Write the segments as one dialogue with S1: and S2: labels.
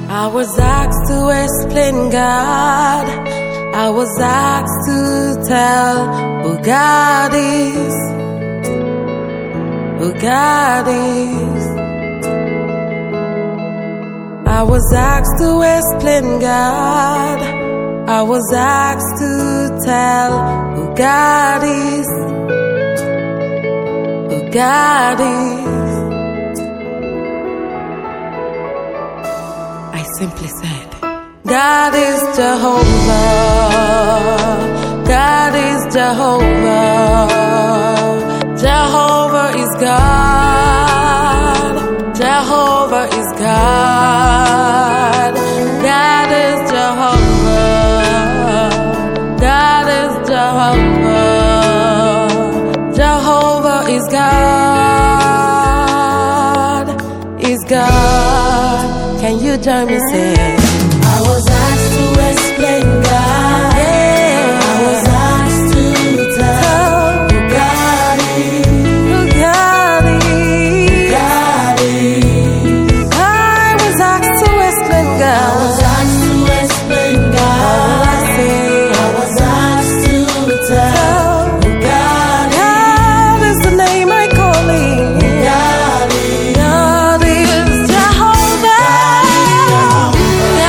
S1: I was asked to explain God. I was asked to tell who God is. Who God is. I was asked to explain God. I was asked to tell who God is. Who God is. I simply said, God is Jehovah. God is Jehovah. Jehovah is God. Jehovah is God. God is Jehovah. God is Jehovah. Jehovah is God. Is God. Can you join me sing?
S2: I was asked to explain God.
S1: Yeah.
S2: I was asked to tell who God is.
S1: Who God is.
S2: God is.
S1: I was asked to explain
S2: I
S1: God.
S2: was asked to explain God.
S1: I say,
S2: I was asked to tell who God is.
S1: God is the name I call him.
S2: God is.
S1: God is Jehovah.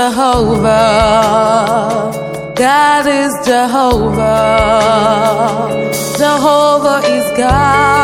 S1: Jehovah. God is Jehovah. Jehovah is God.